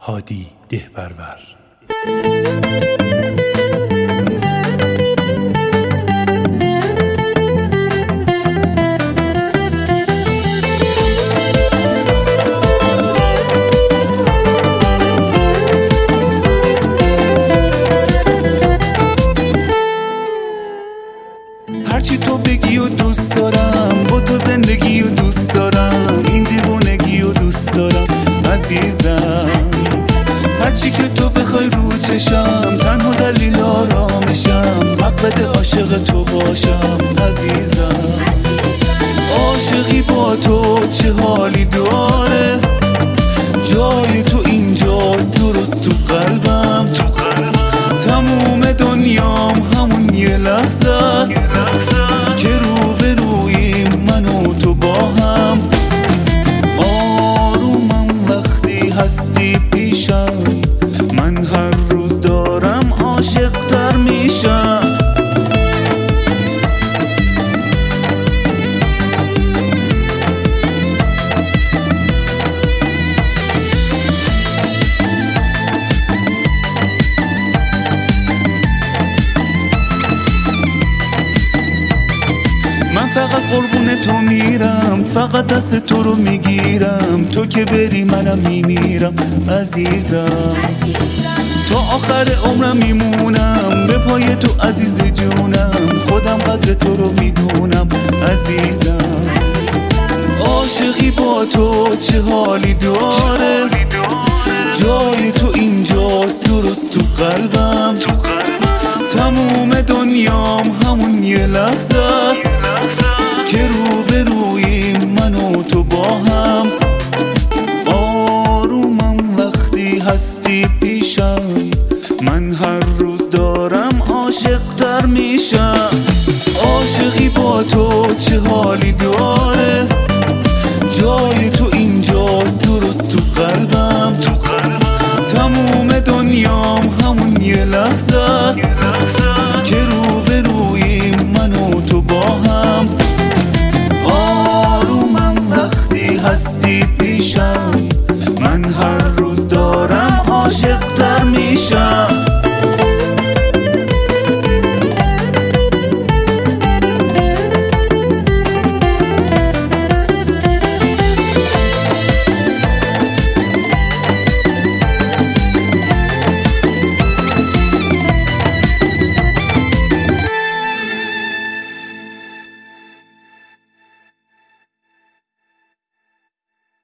هادی دهپرور. هرچی تو بگی و دوست دارم، با تو زندگی و دوست دارم، این دیوونگی و دوست دارم عزیزم. هرچی که تو بخوای رو چشم، تنها دلیل آرامشم، حق بده عاشق تو باشم عزیزم. عاشقی با تو چه حالی داره، جای تو اینجاست درست تو قلبم. تموم دنیام همون یه لحظه است که روبرویم من و تو با هم. آرومم وقتی هستی پیشم، من هر روز دارم عاشق تر میشم. من فقط قربون تو میرم، فقط دست تو رو میگیرم، تو که بری منم میمیرم عزیزم. تا آخر عمرم میمونم به پای تو عزیز جونم، خودم قدر تو رو میدونم عزیزم. عاشقی با تو چه حالی داره، جای تو اینجاست درست تو قلبم. تموم دنیام همون یه لحظه است که روبرویم من و تو با هم. آرومم وقتی هستی پیشم، من هر روز دارم عاشق تر میشم. عاشقی با تو چه حالی داره، جای تو اینجاست درست تو قلبم. تموم دنیام همون یه لحظه است که روبرویم من و تو با هم. آرومم وقتی هستی پیشم، من هر روز دارم عاشق تر میشم.